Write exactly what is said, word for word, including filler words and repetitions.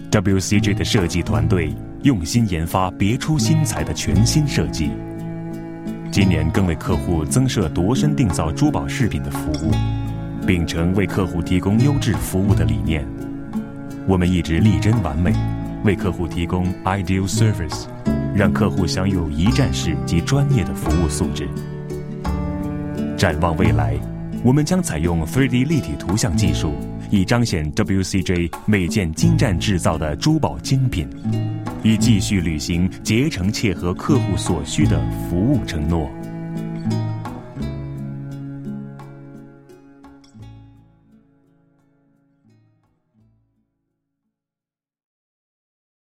W C J 的设计团队用心研发别出心裁的全新设计，今年更为客户增设度身订造珠宝饰品的服务，秉承为客户提供优质服务的理念。我们一直力争完美，为客户提供 ideal service， 让客户享有一站式及专业的服务素质。展望未来，我们将采用 三 D 立体图像技术，以彰显 W C J 每件精湛制造的珠宝精品，以继续履行竭诚切合客户所需的服务承诺。